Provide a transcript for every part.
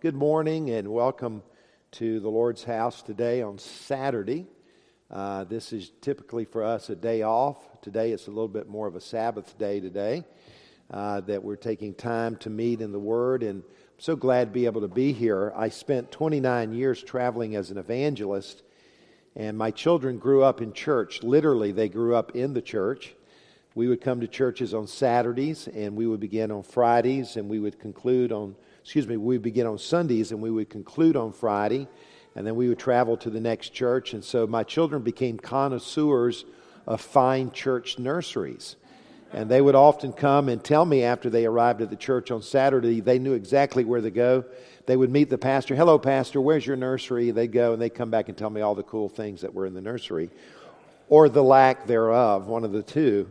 Good morning and welcome to the Lord's house today on Saturday. This is typically for us a day off. Today it's a little bit more of a Sabbath day today that we're taking time to meet in the Word, and I'm so glad to be able to be here. I spent 29 years traveling as an evangelist, and my children grew up in church. Literally, they grew up in the church. We would come to churches on Saturdays, and we would begin on Fridays, and we would we begin on Sundays, and we would conclude on Friday, and then we would travel to the next church. And so my children became connoisseurs of fine church nurseries. And they would often come and tell me after they arrived at the church on Saturday, they knew exactly where to go. They would meet the pastor. "Hello, pastor, where's your nursery?" They'd go, and they'd come back and tell me all the cool things that were in the nursery, or the lack thereof, one of the two.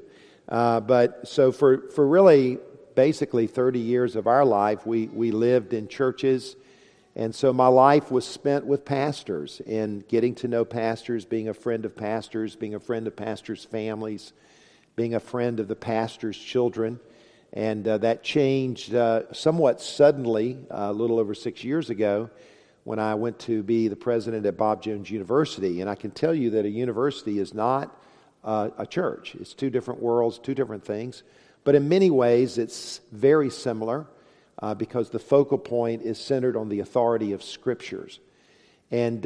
But so for really basically 30 years of our life, we lived in churches. And so my life was spent with pastors and getting to know pastors, being a friend of pastors, being a friend of pastors' families, being a friend of the pastors' children. And that changed somewhat suddenly a little over 6 years ago when I went to be the president at Bob Jones University. And I can tell you that a university is not a church. It's two different worlds, two different things. But in many ways, it's very similar because the focal point is centered on the authority of Scriptures. And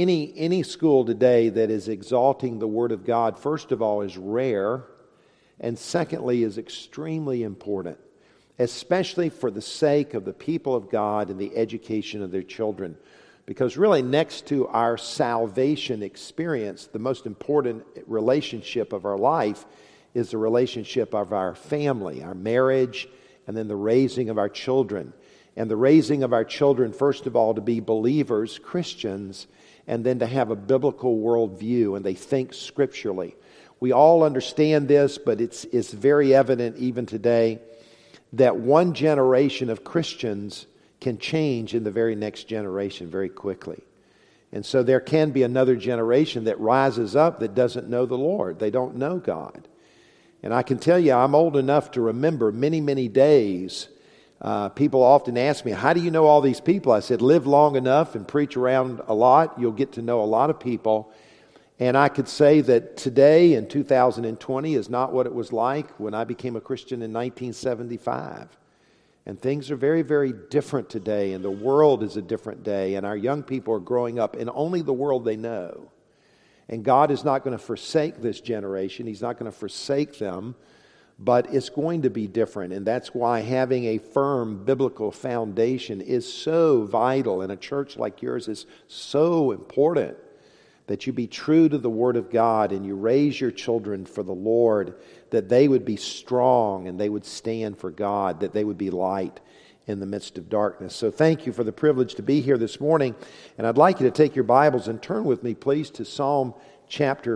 any school today that is exalting the Word of God, first of all, is rare, and secondly, is extremely important, especially for the sake of the people of God and the education of their children. Because really, next to our salvation experience, the most important relationship of our life is the relationship of our family, our marriage, and then the raising of our children. And the raising of our children, first of all, to be believers, Christians, and then to have a biblical worldview, and they think scripturally. We all understand this, but it's very evident even today that one generation of Christians can change in the very next generation very quickly. And so there can be another generation that rises up that doesn't know the Lord. They don't know God. And I can tell you, I'm old enough to remember many, many days. People often ask me, "How do you know all these people?" I said, "Live long enough and preach around a lot. You'll get to know a lot of people." And I could say that today in 2020 is not what it was like when I became a Christian in 1975. And things are very, very different today, and the world is a different day, and our young people are growing up in only the world they know. And God is not going to forsake this generation. He's not going to forsake them, but it's going to be different. And that's why having a firm biblical foundation is so vital, and a church like yours is so important, that you be true to the Word of God and you raise your children for the Lord, that they would be strong and they would stand for God, that they would be light in the midst of darkness. So thank you for the privilege to be here this morning. And I'd like you to take your Bibles and turn with me, please, to Psalm chapter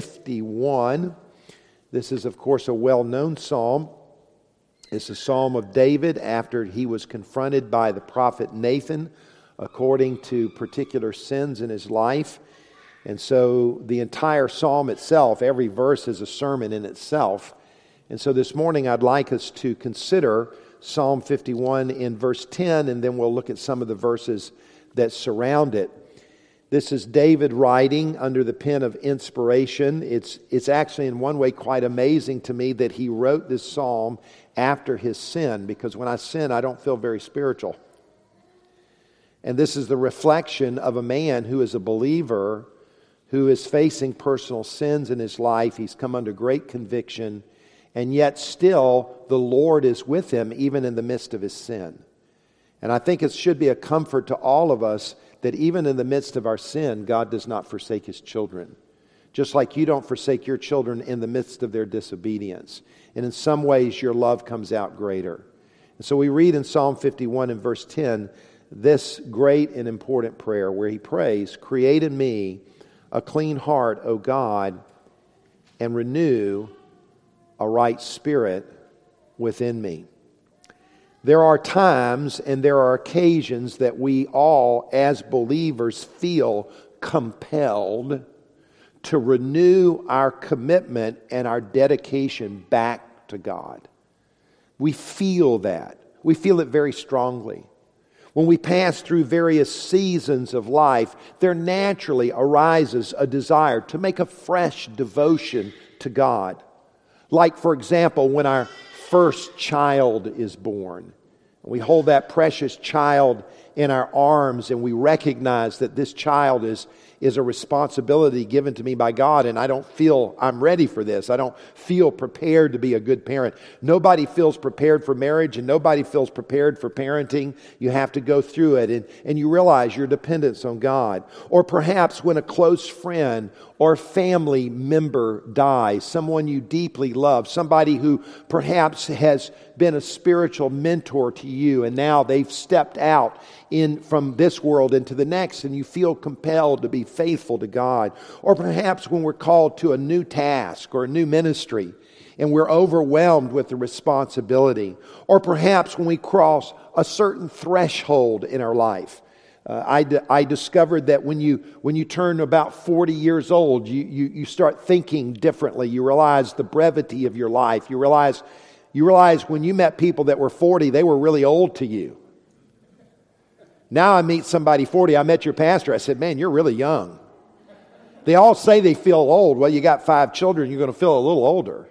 51. This is, of course, a well-known psalm. It's a psalm of David after he was confronted by the prophet Nathan according to particular sins in his life. And so the entire psalm itself, every verse is a sermon in itself. And so this morning I'd like us to consider Psalm 51 in verse 10, and then we'll look at some of the verses that surround it. This is David writing under the pen of inspiration. It's actually in one way quite amazing to me that he wrote this psalm after his sin, because when I sin, I don't feel very spiritual. And this is the reflection of a man who is a believer, who is facing personal sins in his life. He's come under great conviction, and yet still the Lord is with him even in the midst of his sin. And I think it should be a comfort to all of us that even in the midst of our sin, God does not forsake His children. Just like you don't forsake your children in the midst of their disobedience. And in some ways your love comes out greater. And so we read in Psalm 51 and verse 10 this great and important prayer where he prays, "Create in me a clean heart, O God, and renew a right spirit within me." There are times and there are occasions that we all, as believers, feel compelled to renew our commitment and our dedication back to God. We feel that. We feel it very strongly. When we pass through various seasons of life, there naturally arises a desire to make a fresh devotion to God. Like, for example, when our first child is born. We hold that precious child in our arms and we recognize that this child is a responsibility given to me by God, and I don't feel I'm ready for this. I don't feel prepared to be a good parent. Nobody feels prepared for marriage, and nobody feels prepared for parenting. You have to go through it, and you realize your dependence on God. Or perhaps when a close friend or family member dies, someone you deeply love, somebody who perhaps has been a spiritual mentor to you, and now they've stepped out from this world into the next, and you feel compelled to be faithful to God. Or perhaps when we're called to a new task or a new ministry, and we're overwhelmed with the responsibility. Or perhaps when we cross a certain threshold in our life. I discovered that when you turn about 40 years old, you start thinking differently. You realize the brevity of your life. You realize when you met people that were 40, they were really old to you. Now I meet somebody 40. I met your pastor. I said, man, you're really young. They all say they feel old. Well, you got 5 children. You're going to feel a little older.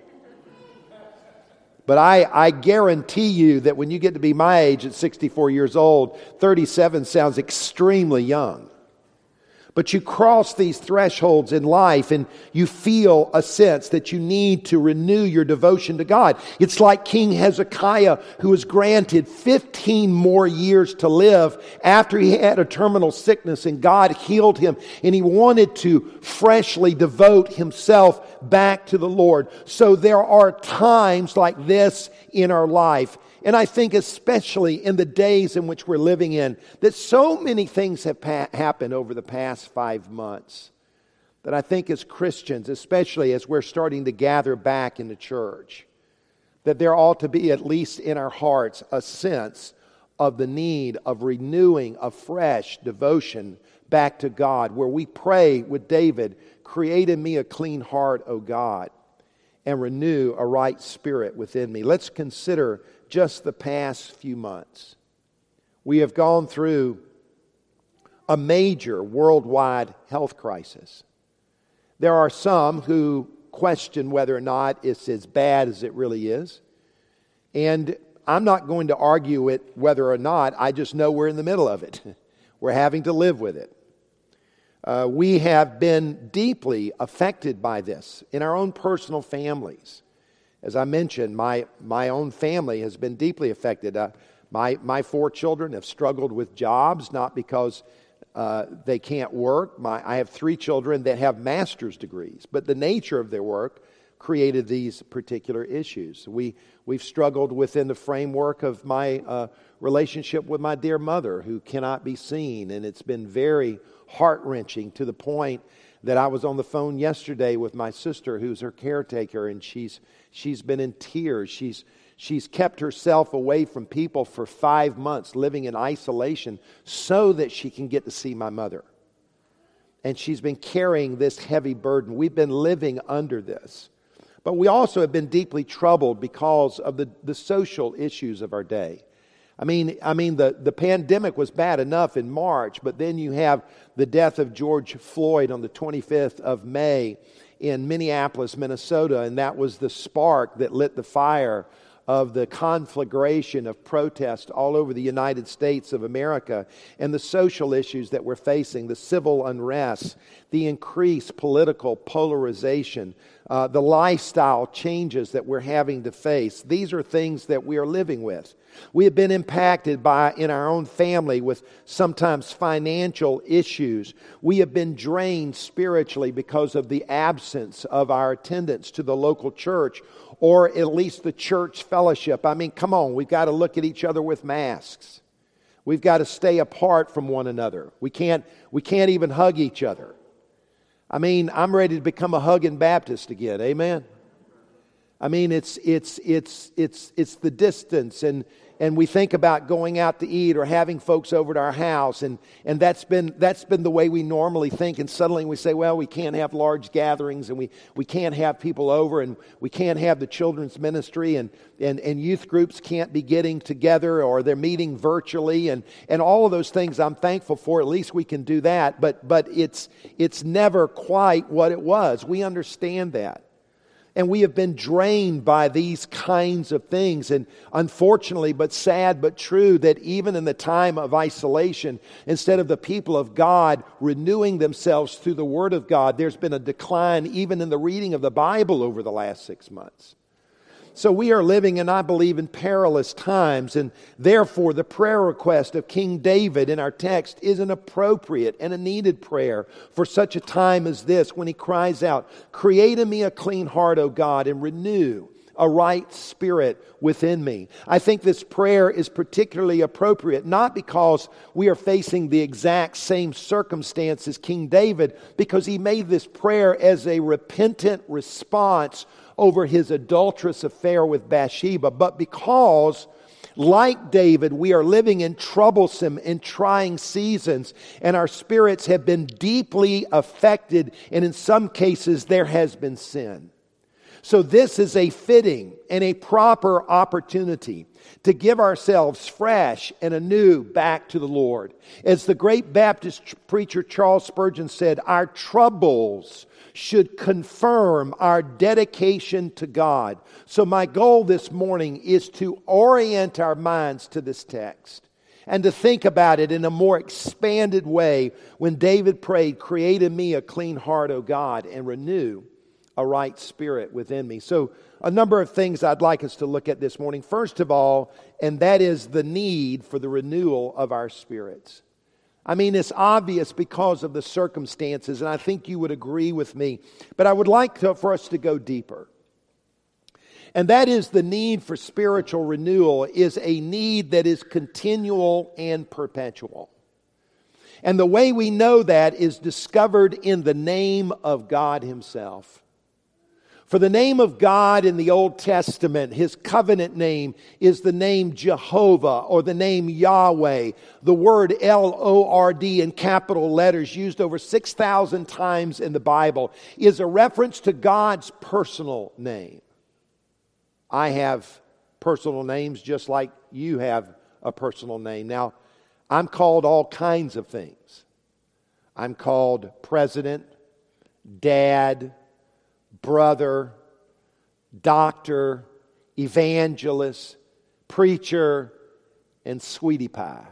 But I guarantee you that when you get to be my age at 64 years old, 37 sounds extremely young. But you cross these thresholds in life and you feel a sense that you need to renew your devotion to God. It's like King Hezekiah, who was granted 15 more years to live after he had a terminal sickness, and God healed him, and he wanted to freshly devote himself back to the Lord. So there are times like this in our life. And I think especially in the days in which we're living in, that so many things have happened over the past 5 months, that I think as Christians, especially as we're starting to gather back in the church, that there ought to be, at least in our hearts, a sense of the need of renewing a fresh devotion back to God, where we pray with David, "Create in me a clean heart, O God, and renew a right spirit within me." Let's consider just the past few months. We have gone through a major worldwide health crisis. There are some who question whether or not it's as bad as it really is. And I'm not going to argue it whether or not. I just know we're in the middle of it. We're having to live with it. We have been deeply affected by this in our own personal families. As I mentioned, my own family has been deeply affected. My 4 children have struggled with jobs, not because they can't work. I have 3 children that have master's degrees, but the nature of their work created these particular issues. We've struggled within the framework of my relationship with my dear mother, who cannot be seen, and it's been very heart-wrenching, to the point that I was on the phone yesterday with my sister, who's her caretaker, and she's been in tears. She's kept herself away from people for 5 months, living in isolation, so that she can get to see my mother. And she's been carrying this heavy burden. We've been living under this. But we also have been deeply troubled because of the social issues of our day. I mean, the pandemic was bad enough in March, but then you have the death of George Floyd on the 25th of May in Minneapolis, Minnesota, and that was the spark that lit the fire of the conflagration of protest all over the United States of America, and the social issues that we're facing, the civil unrest, the increased political polarization, the lifestyle changes that we're having to face. These are things that we are living with. We have been impacted in our own family with sometimes financial issues. We have been drained spiritually because of the absence of our attendance to the local church, or at least the church fellowship. I mean, come on, we've got to look at each other with masks. We've got to stay apart from one another. We can't even hug each other. I mean, I'm ready to become a hugging Baptist again. Amen. I mean, it's the distance and and we think about going out to eat or having folks over to our house, and that's been the way we normally think, and suddenly we say, well, we can't have large gatherings, and we can't have people over, and we can't have the children's ministry, and youth groups can't be getting together, or they're meeting virtually, and all of those things I'm thankful for. At least we can do that, but it's never quite what it was. We understand that. And we have been drained by these kinds of things. And unfortunately, but sad but true, that even in the time of isolation, instead of the people of God renewing themselves through the Word of God, there's been a decline even in the reading of the Bible over the last 6 months. So we are living in, I believe, in perilous times, and therefore the prayer request of King David in our text is an appropriate and a needed prayer for such a time as this, when he cries out, "Create in me a clean heart, O God, and renew a right spirit within me." I think this prayer is particularly appropriate, not because we are facing the exact same circumstance as King David, because he made this prayer as a repentant response over his adulterous affair with Bathsheba, but because, like David, we are living in troublesome and trying seasons, and our spirits have been deeply affected, and in some cases there has been sin. So this is a fitting and a proper opportunity to give ourselves fresh and anew back to the Lord. As the great Baptist preacher Charles Spurgeon said, our troubles should confirm our dedication to God. So my goal this morning is to orient our minds to this text and to think about it in a more expanded way when David prayed, "Create in me a clean heart, O God, and renew a right spirit within me." So a number of things I'd like us to look at this morning. First of all, and that is the need for the renewal of our spirits. I mean, it's obvious because of the circumstances, and I think you would agree with me. But I would like for us to go deeper. And that is the need for spiritual renewal is a need that is continual and perpetual. And the way we know that is discovered in the name of God Himself. For the name of God in the Old Testament, His covenant name, is the name Jehovah or the name Yahweh. The word L-O-R-D in capital letters, used over 6,000 times in the Bible, is a reference to God's personal name. I have personal names just like you have a personal name. Now, I'm called all kinds of things. I'm called president, dad, brother, doctor, evangelist, preacher, and sweetie pie.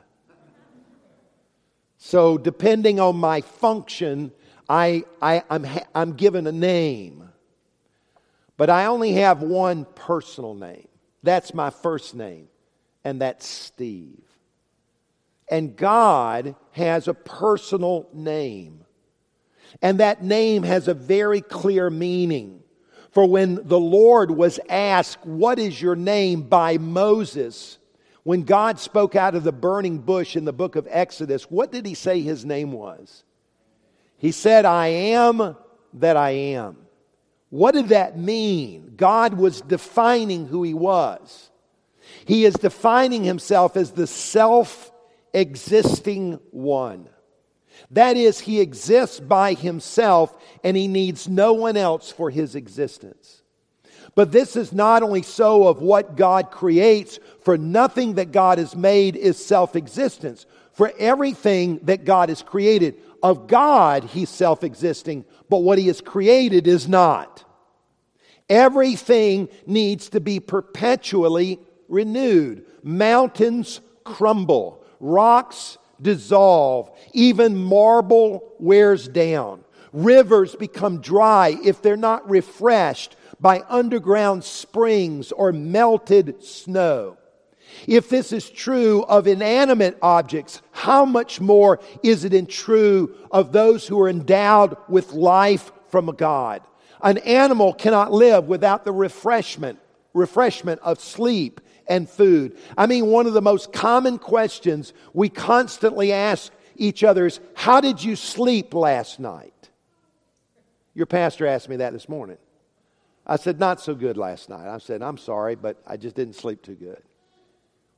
So depending on my function, I'm given a name. But I only have one personal name. That's my first name, and that's Steve. And God has a personal name. And that name has a very clear meaning. For when the Lord was asked, "What is your name?" by Moses, when God spoke out of the burning bush in the book of Exodus, what did He say His name was? He said, "I am that I am." What did that mean? God was defining who He was. He is defining Himself as the self-existing one. That is, He exists by Himself and He needs no one else for His existence. But this is not only so of what God creates, for nothing that God has made is self-existence. For everything that God has created, of God He's self-existing, but what He has created is not. Everything needs to be perpetually renewed. Mountains crumble, rocks dissolve, even marble wears down. Rivers become dry if they're not refreshed by underground springs or melted snow. If this is true of inanimate objects, how much more is it true of those who are endowed with life from God? An animal cannot live without the refreshment of sleep and food. I mean, one of the most common questions we constantly ask each other is, "How did you sleep last night?" Your pastor asked me that this morning. I said, "Not so good last night." I said, "I'm sorry, but I just didn't sleep too good."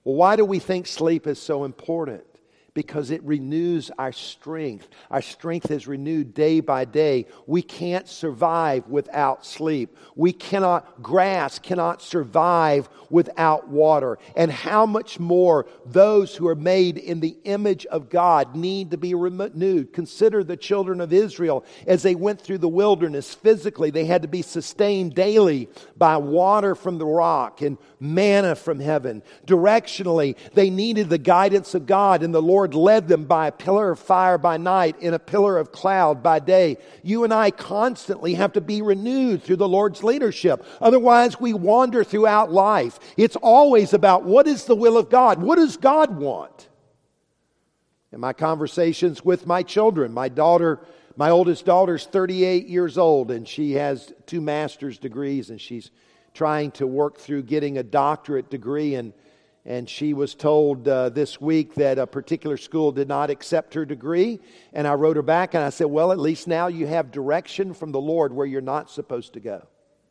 Well, why do we think sleep is so important? Because it renews our strength. Our strength is renewed day by day. We can't survive without sleep. Grass cannot survive without water. And how much more those who are made in the image of God need to be renewed. Consider the children of Israel as they went through the wilderness physically. They had to be sustained daily by water from the rock and manna from heaven. Directionally, they needed the guidance of God, and the Lord led them by a pillar of fire by night and a pillar of cloud by day. You and I constantly have to be renewed through the Lord's leadership. Otherwise, we wander throughout life. It's always about what is the will of God? What does God want? In my conversations with my children, my oldest daughter's 38 years old, and she has 2 master's degrees, and she's trying to work through getting a doctorate degree, and she was told this week that a particular school did not accept her degree. And I wrote her back and I said, well, at least now you have direction from the Lord where you're not supposed to go.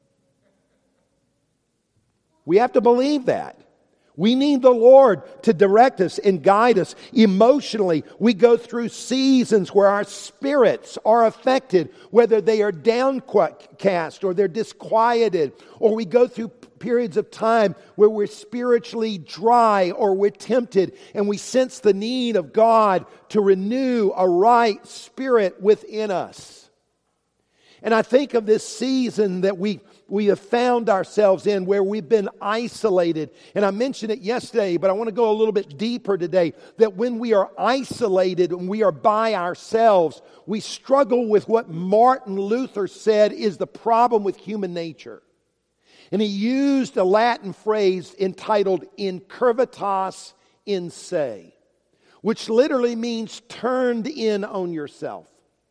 We have to believe that. We need the Lord to direct us and guide us emotionally. We go through seasons where our spirits are affected, whether they are downcast or they're disquieted, or we go through periods of time where we're spiritually dry or we're tempted and we sense the need of God to renew a right spirit within us. And I think of this season that we have found ourselves in where we've been isolated. And I mentioned it yesterday, but I want to go a little bit deeper today. That when we are isolated and we are by ourselves, we struggle with what Martin Luther said is the problem with human nature. And he used a Latin phrase entitled incurvatas in se, which literally means turned in on yourself.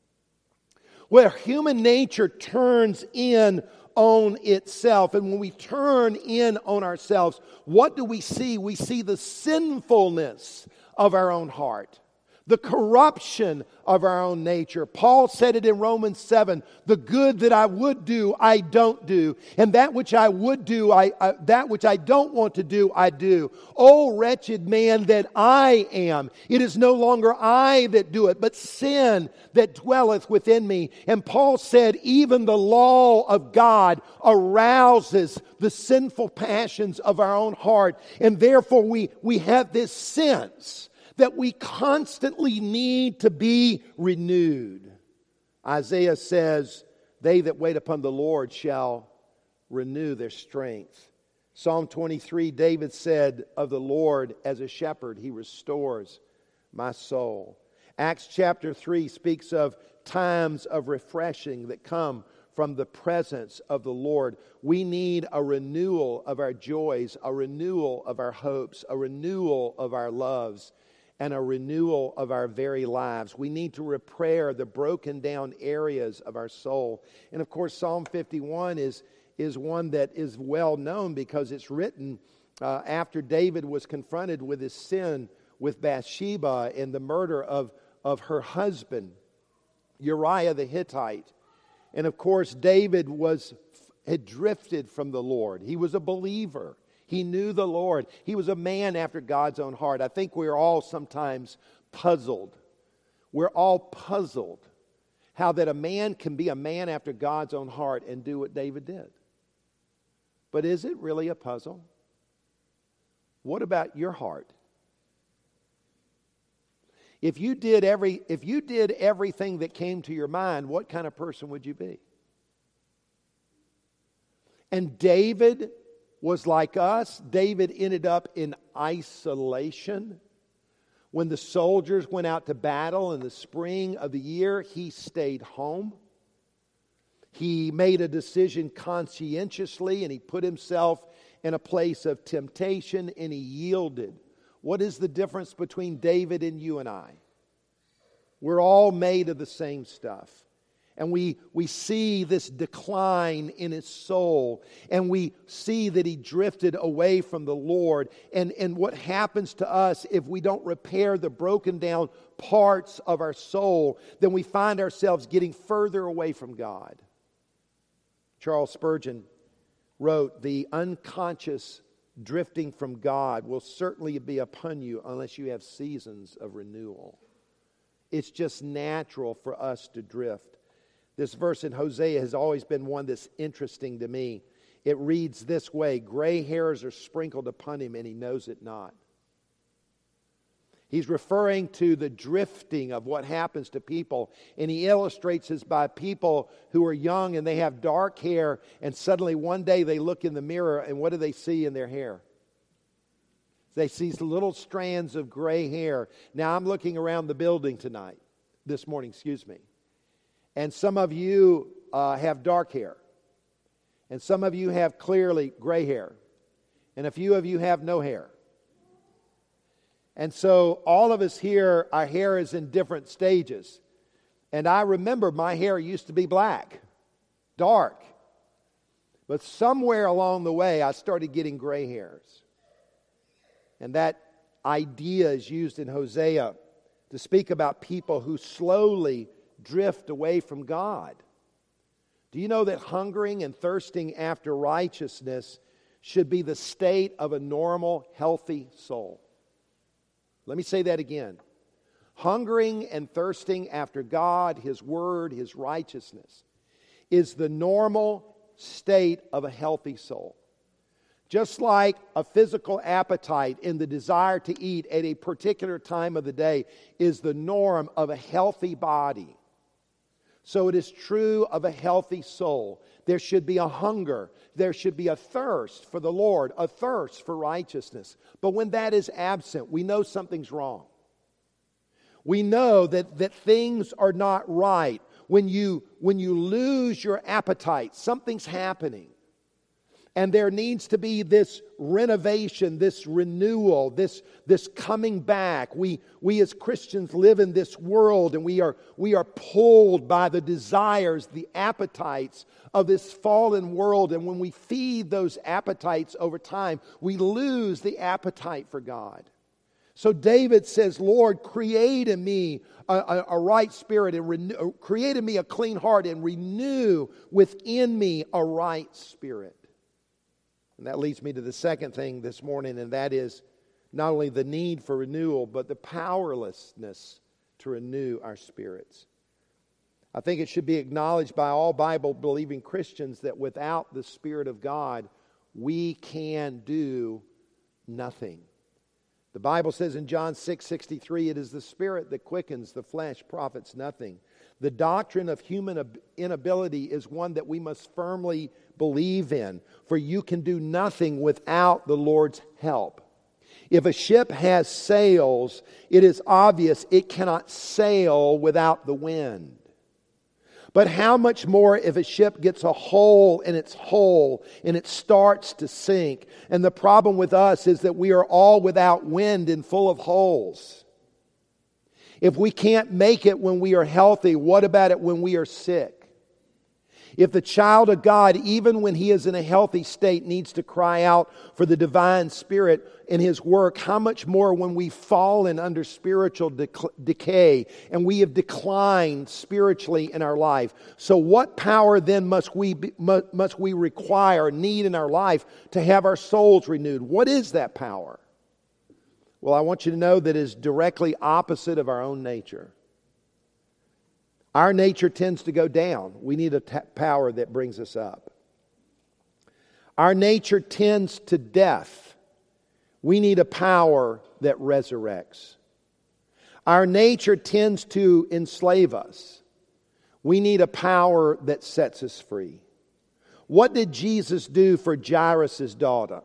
Where human nature turns in on itself. And when we turn in on ourselves, what do we see? We see the sinfulness of our own heart, the corruption of our own nature. Paul said it in Romans 7, the good that I would do, I don't do. And that which I would do, that which I don't want to do, I do. O wretched man that I am. It is no longer I that do it, but sin that dwelleth within me. And Paul said, even the law of God arouses the sinful passions of our own heart. And therefore we have this sense that we constantly need to be renewed. Isaiah says, they that wait upon the Lord shall renew their strength. Psalm 23, David said of the Lord, as a shepherd, He restores my soul. Acts chapter 3 speaks of times of refreshing that come from the presence of the Lord. We need a renewal of our joys, a renewal of our hopes, a renewal of our loves, and a renewal of our very lives. We need to repair the broken down areas of our soul. And of course, Psalm 51 is one that is well known because it's written after David was confronted with his sin with Bathsheba and the murder of her husband, Uriah the Hittite. And of course, David had drifted from the Lord. He was a believer. He knew the Lord. He was a man after God's own heart. I think we're all sometimes puzzled. We're all puzzled how that a man can be a man after God's own heart and do what David did. But is it really a puzzle? What about your heart? If you did everything that came to your mind, what kind of person would you be? And David was like us. David ended up in isolation. When the soldiers went out to battle in the spring of the year, he stayed home. He made a decision conscientiously, and he put himself in a place of temptation, and he yielded. What is the difference between David and you and I? We're all made of the same stuff. And we see this decline in his soul. And we see that he drifted away from the Lord. And what happens to us if we don't repair the broken down parts of our soul, then we find ourselves getting further away from God. Charles Spurgeon wrote, "The unconscious drifting from God will certainly be upon you unless you have seasons of renewal. It's just natural for us to drift. This verse in Hosea has always been one that's interesting to me. It reads this way, gray hairs are sprinkled upon him and he knows it not. He's referring to the drifting of what happens to people. And he illustrates this by people who are young and they have dark hair. And suddenly one day they look in the mirror and what do they see in their hair? They see little strands of gray hair. Now I'm looking around the building this morning. And some of you have dark hair. And some of you have clearly gray hair. And a few of you have no hair. And so all of us here, our hair is in different stages. And I remember my hair used to be black, dark. But somewhere along the way, I started getting gray hairs. And that idea is used in Hosea to speak about people who slowly drift away from God. Do you know that hungering and thirsting after righteousness should be the state of a normal, healthy soul? Let me say that again. Hungering and thirsting after God, His Word, His righteousness is the normal state of a healthy soul. Just like a physical appetite and the desire to eat at a particular time of the day is the norm of a healthy body, so it is true of a healthy soul. There should be a hunger. There should be a thirst for the Lord, a thirst for righteousness. But when that is absent, we know something's wrong. We know that things are not right. When you lose your appetite, something's happening. And there needs to be this renovation, this renewal, this coming back. We as Christians live in this world and we are pulled by the desires, the appetites of this fallen world. And when we feed those appetites over time, we lose the appetite for God. So David says, Lord, create in me a right spirit and create in me a clean heart and renew within me a right spirit. And that leads me to the second thing this morning, and that is not only the need for renewal, but the powerlessness to renew our spirits. I think it should be acknowledged by all Bible-believing Christians that without the Spirit of God, we can do nothing. The Bible says in John 6:63, it is the Spirit that quickens, the flesh profits nothing. The doctrine of human inability is one that we must firmly believe in, for you can do nothing without the Lord's help. If a ship has sails, it is obvious it cannot sail without the wind. But how much more if a ship gets a hole in its hull and it starts to sink? And the problem with us is that we are all without wind and full of holes. If we can't make it when we are healthy, what about it when we are sick? If the child of God, even when he is in a healthy state, needs to cry out for the divine Spirit in his work, how much more when we've fallen under spiritual decay and we have declined spiritually in our life? So what power then must we require, need in our life to have our souls renewed? What is that power? Well, I want you to know that it is directly opposite of our own nature. Our nature tends to go down. We need a power that brings us up. Our nature tends to death. We need a power that resurrects. Our nature tends to enslave us. We need a power that sets us free. What did Jesus do for Jairus' daughter?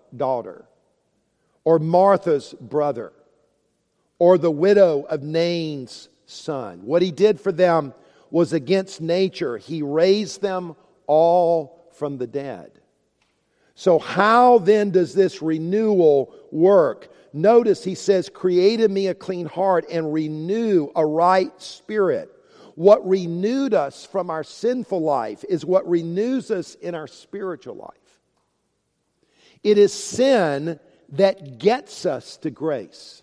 Or Martha's brother? Or the widow of Nain's son? What he did for them was against nature. He raised them all from the dead. So how then does this renewal work? Notice he says, create in me a clean heart and renew a right spirit. What renewed us from our sinful life is what renews us in our spiritual life. It is sin that gets us to grace.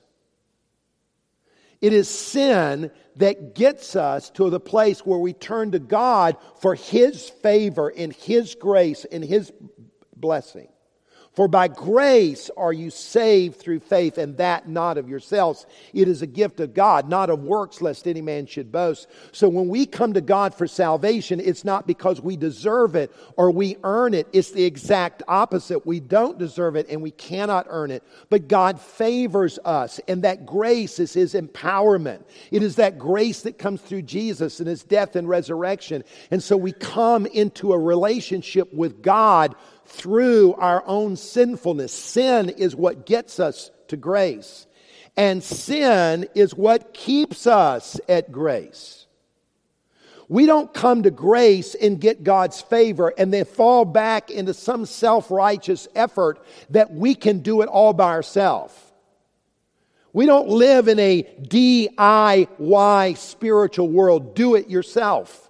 It is sin that gets us to the place where we turn to God for His favor and His grace and His blessing. For by grace are you saved through faith, and that not of yourselves. It is a gift of God, not of works, lest any man should boast. So when we come to God for salvation, it's not because we deserve it or we earn it. It's the exact opposite. We don't deserve it and we cannot earn it. But God favors us, and that grace is His empowerment. It is that grace that comes through Jesus and His death and resurrection. And so we come into a relationship with God through our own sinfulness. Sin is what gets us to grace. And sin is what keeps us at grace. We don't come to grace and get God's favor and then fall back into some self-righteous effort that we can do it all by ourselves. We don't live in a DIY spiritual world. Do it yourself.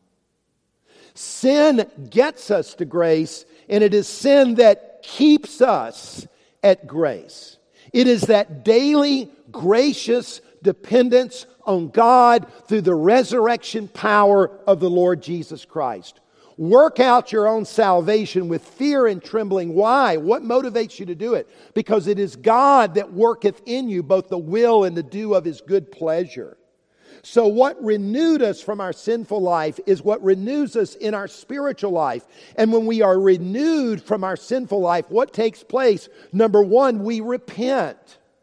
Sin gets us to grace, and it is sin that keeps us at grace. It is that daily gracious dependence on God through the resurrection power of the Lord Jesus Christ. Work out your own salvation with fear and trembling. Why? What motivates you to do it? Because it is God that worketh in you both the will and the do of His good pleasure. So what renewed us from our sinful life is what renews us in our spiritual life. And when we are renewed from our sinful life, what takes place? Number one, we repent.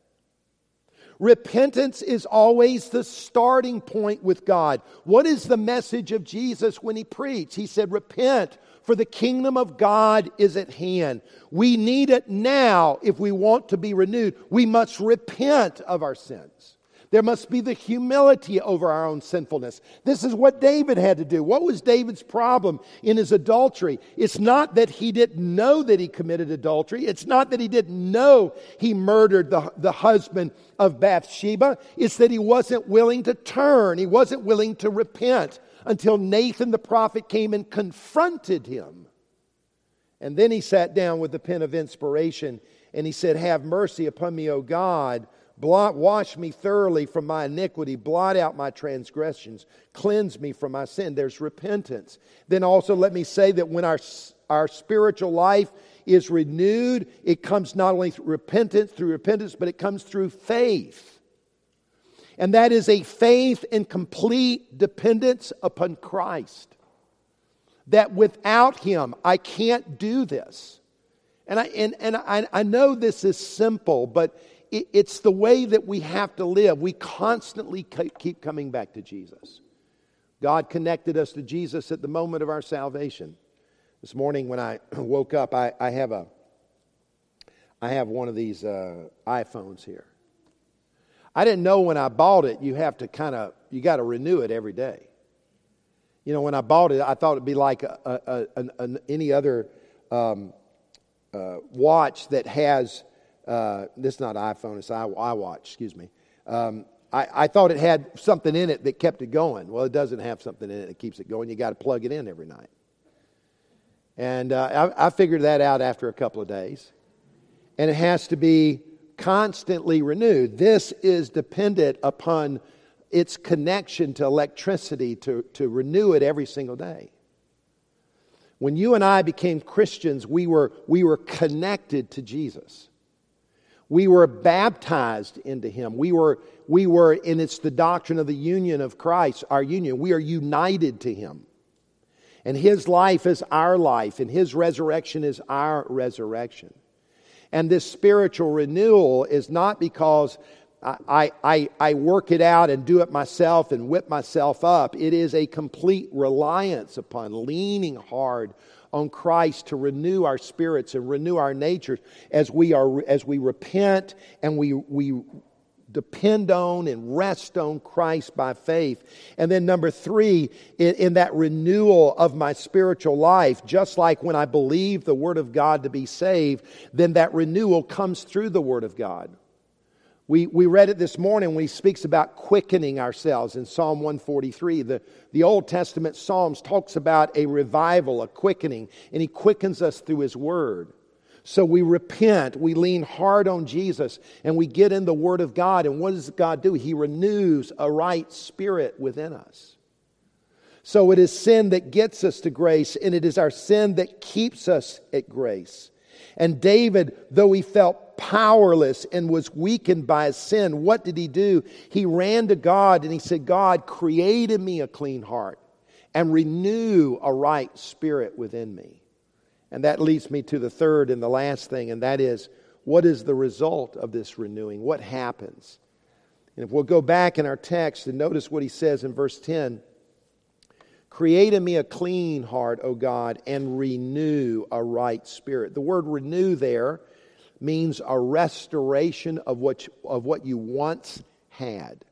Repentance is always the starting point with God. What is the message of Jesus when He preached? He said, repent, for the kingdom of God is at hand. We need it now if we want to be renewed. We must repent of our sins. There must be the humility over our own sinfulness. This is what David had to do. What was David's problem in his adultery? It's not that he didn't know that he committed adultery. It's not that he didn't know he murdered the husband of Bathsheba. It's that he wasn't willing to turn. He wasn't willing to repent until Nathan the prophet came and confronted him. And then he sat down with the pen of inspiration and he said, have mercy upon me, O God. Wash me thoroughly from my iniquity. Blot out my transgressions. Cleanse me from my sin. There's repentance. Then also let me say that when our spiritual life is renewed, it comes not only through repentance, but it comes through faith. And that is a faith in complete dependence upon Christ. That without Him, I can't do this. And I know this is simple, but it's the way that we have to live. We constantly keep coming back to Jesus. God connected us to Jesus at the moment of our salvation. This morning when I woke up, I have one of these iPhones here. I didn't know when I bought it, you got to renew it every day. You know, when I bought it, I thought it'd be like any other watch that has. This is not iPhone, it's iWatch, excuse me. I thought it had something in it that kept it going. Well, it doesn't have something in it that keeps it going. You got to plug it in every night. And I figured that out after a couple of days. And it has to be constantly renewed. This is dependent upon its connection to electricity to renew it every single day. When you and I became Christians, we were connected to Jesus. We were baptized into Him. We were, and it's the doctrine of the union of Christ, our union. We are united to Him. And His life is our life, and His resurrection is our resurrection. And this spiritual renewal is not because I work it out and do it myself and whip myself up. It is a complete reliance upon leaning hard on Christ to renew our spirits and renew our natures as we repent and we depend on and rest on Christ by faith. And then number 3, in that renewal of my spiritual life, just like when I believe the Word of God to be saved, then that renewal comes through the Word of God. We read it this morning when he speaks about quickening ourselves in Psalm 143. The Old Testament Psalms talks about a revival, a quickening, and He quickens us through His Word. So we repent, we lean hard on Jesus, and we get in the Word of God. And what does God do? He renews a right spirit within us. So it is sin that gets us to grace, and it is our sin that keeps us at grace. And David, though he felt powerless and was weakened by his sin, what did he do? He ran to God and he said, God, create in me a clean heart and renew a right spirit within me. And that leads me to the third and the last thing, and that is, what is the result of this renewing? What happens? And if we'll go back in our text and notice what he says in verse 10, create in me a clean heart, O God, and renew a right spirit. The word renew there means a restoration of what you once had.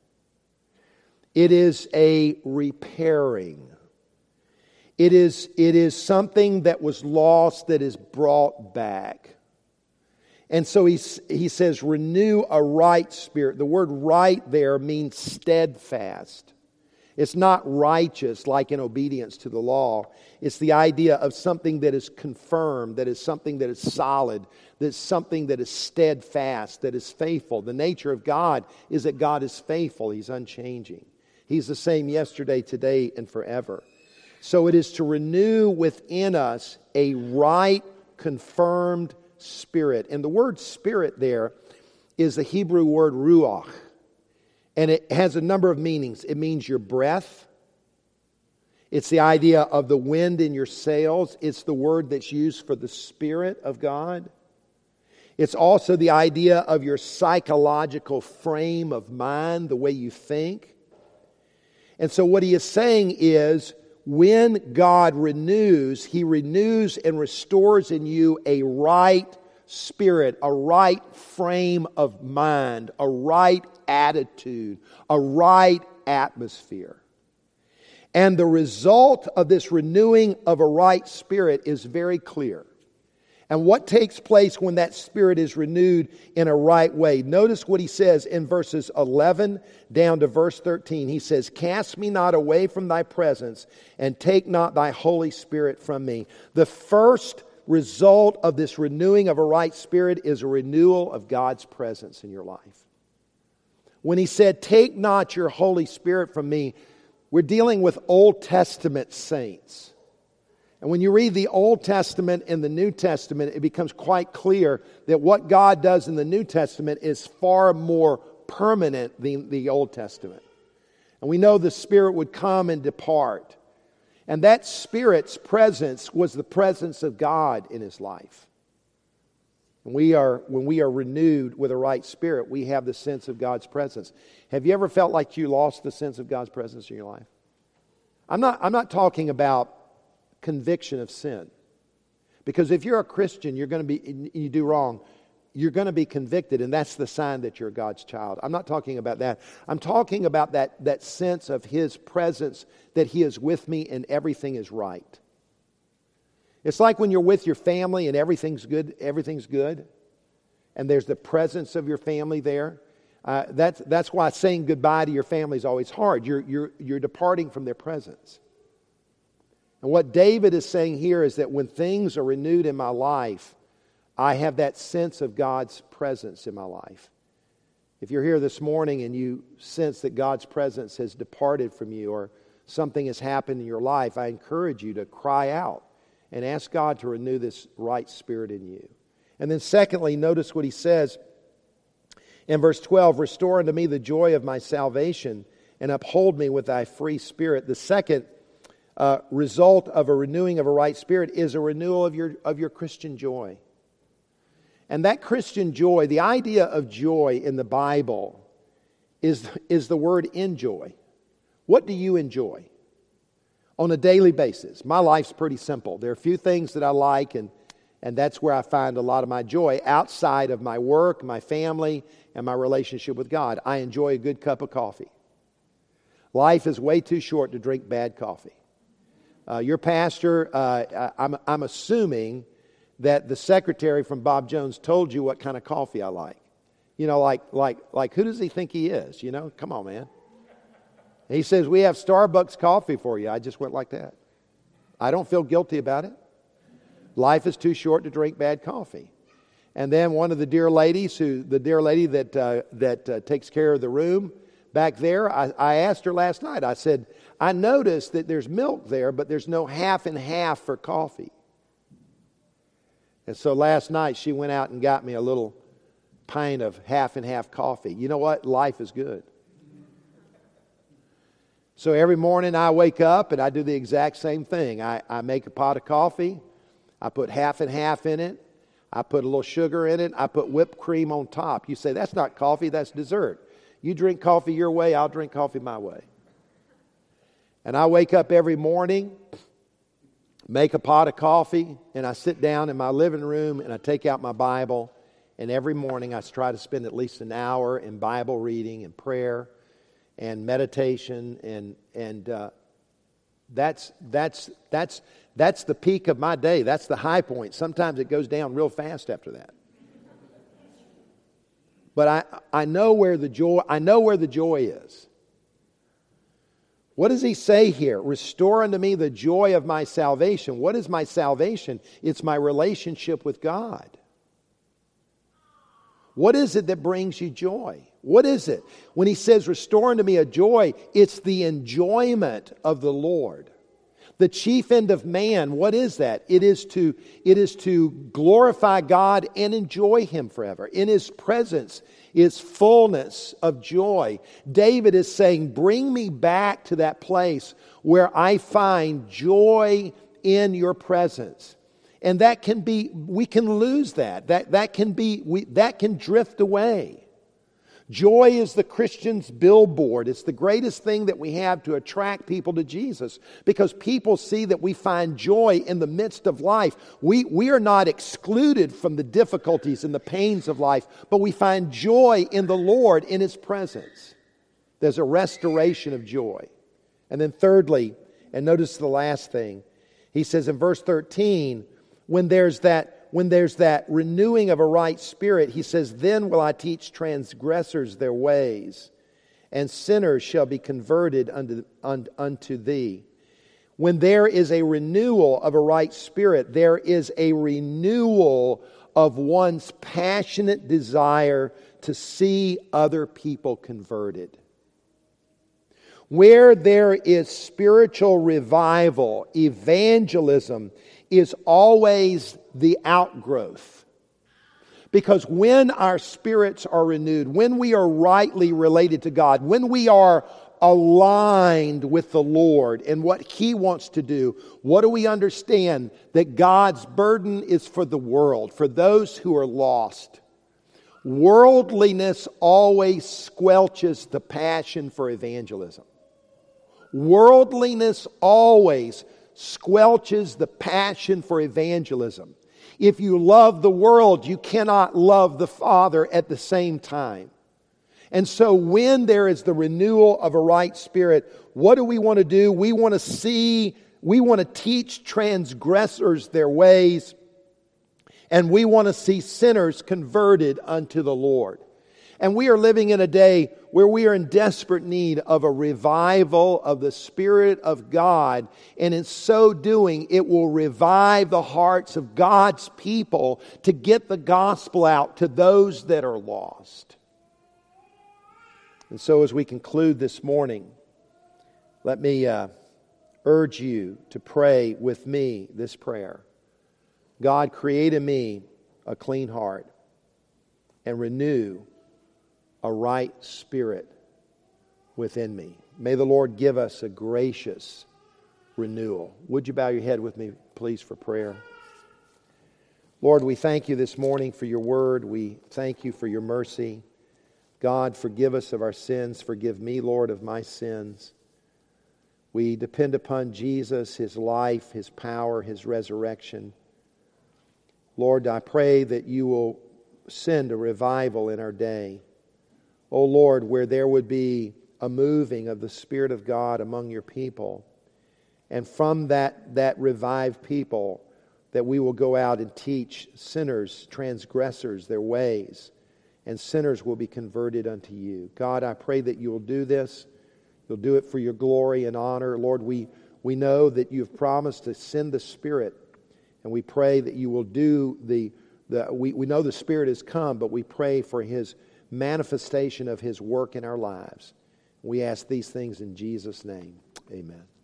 It is a repairing. It is something that was lost that is brought back. And so he says, renew a right spirit. The word right there means steadfast. It's not righteous like in obedience to the law. It's the idea of something that is confirmed, that is something that is solid, that's something that is steadfast, that is faithful. The nature of God is that God is faithful. He's unchanging. He's the same yesterday, today, and forever. So it is to renew within us a right, confirmed spirit. And the word spirit there is the Hebrew word ruach. And it has a number of meanings. It means your breath. It's the idea of the wind in your sails. It's the word that's used for the Spirit of God. It's also the idea of your psychological frame of mind, the way you think. And so what he is saying is, when God renews, He renews and restores in you a right spirit, a right frame of mind, a right attitude, a right atmosphere. And the result of this renewing of a right spirit is very clear. And what takes place when that spirit is renewed in a right way? Notice what he says in verses 11 down to verse 13. He says, cast me not away from thy presence, and take not thy Holy Spirit from me. The first result of this renewing of a right spirit is a renewal of God's presence in your life. When he said, take not your Holy Spirit from me, we're dealing with Old Testament saints. And when you read the Old Testament and the New Testament, it becomes quite clear that what God does in the New Testament is far more permanent than the Old Testament. And we know the Spirit would come and depart. And that Spirit's presence was the presence of God in his life. When we are renewed with a right spirit, we have the sense of God's presence. Have you ever felt like you lost the sense of God's presence in your life? I'm not talking about conviction of sin. Because if you're a Christian, you do wrong, you're going to be convicted, and that's the sign that you're God's child. I'm not talking about that. I'm talking about that sense of His presence, that He is with me and everything is right. It's like when you're with your family and everything's good, and there's the presence of your family there. That's why saying goodbye to your family is always hard. You're departing from their presence. And what David is saying here is that when things are renewed in my life, I have that sense of God's presence in my life. If you're here this morning and you sense that God's presence has departed from you or something has happened in your life, I encourage you to cry out and ask God to renew this right spirit in you. And then secondly, notice what he says in verse 12, restore unto me the joy of my salvation and uphold me with thy free spirit. The second result of a renewing of a right spirit is a renewal of your Christian joy. And that Christian joy, the idea of joy in the Bible is the word enjoy. What do you enjoy on a daily basis? My life's pretty simple. There are a few things that I like, and that's where I find a lot of my joy outside of my work, my family, and my relationship with God. I enjoy a good cup of coffee. Life is way too short to drink bad coffee. Your pastor, I'm assuming that the secretary from Bob Jones told you what kind of coffee I like. You know, like who does he think he is? You know, come on, man. And he says, we have Starbucks coffee for you. I just went like that. I don't feel guilty about it. Life is too short to drink bad coffee. And then one of the dear ladies, that takes care of the room back there, I asked her last night, I said, I noticed that there's milk there, but there's no half and half for coffee. And so last night she went out and got me a little pint of half and half coffee. You know what? Life is good. So every morning I wake up and I do the exact same thing. I make a pot of coffee. I put half and half in it. I put a little sugar in it. I put whipped cream on top. You say, that's not coffee, that's dessert. You drink coffee your way, I'll drink coffee my way. And I wake up every morning, make a pot of coffee, and I sit down in my living room and I take out my Bible. And every morning I try to spend at least an hour in Bible reading and prayer and meditation. And that's the peak of my day. That's the high point. Sometimes it goes down real fast after that. But I know where the joy is. What does he say here? Restore unto me the joy of my salvation. What is my salvation? It's my relationship with God. What is it that brings you joy? What is it? When he says, restore unto me a joy, it's the enjoyment of the Lord. The chief end of man, what is that? It is to glorify God and enjoy Him forever. In His presence is fullness of joy. David is saying, bring me back to that place where I find joy in your presence. And that can be, we can lose that. That can drift away. Joy is the Christian's billboard. It's the greatest thing that we have to attract people to Jesus, because people see that we find joy in the midst of life. We are not excluded from the difficulties and the pains of life, but we find joy in the Lord, in His presence. There's a restoration of joy. And then thirdly, and notice the last thing, he says in verse 13, when there's that renewing of a right spirit, he says, then will I teach transgressors their ways, and sinners shall be converted unto thee. When there is a renewal of a right spirit, there is a renewal of one's passionate desire to see other people converted. Where there is spiritual revival, evangelism is always the outgrowth. Because when our spirits are renewed, when we are rightly related to God, when we are aligned with the Lord and what He wants to do, what do we understand? That God's burden is for the world, for those who are lost. Worldliness always squelches the passion for evangelism. Worldliness always squelches the passion for evangelism. If you love the world, you cannot love the Father at the same time. And so when there is the renewal of a right spirit, what do we want to do? We want to teach transgressors their ways, and we want to see sinners converted unto the Lord. And we are living in a day where we are in desperate need of a revival of the Spirit of God. And in so doing, it will revive the hearts of God's people to get the gospel out to those that are lost. And so as we conclude this morning, let me urge you to pray with me this prayer. God, create in me a clean heart and renew a right spirit within me. May the Lord give us a gracious renewal. Would you bow your head with me, please, for prayer? Lord, we thank you this morning for your word. We thank you for your mercy. God, forgive us of our sins. Forgive me, Lord, of my sins. We depend upon Jesus, His life, His power, His resurrection. Lord, I pray that you will send a revival in our day. Oh Lord, where there would be a moving of the Spirit of God among your people. And from that revived people, that we will go out and teach sinners, transgressors, their ways. And sinners will be converted unto you. God, I pray that you will do this. You'll do it for your glory and honor. Lord, we know that you've promised to send the Spirit. And we pray that you will do we know the Spirit has come, but we pray for His manifestation of His work in our lives. We ask these things in Jesus' name. Amen.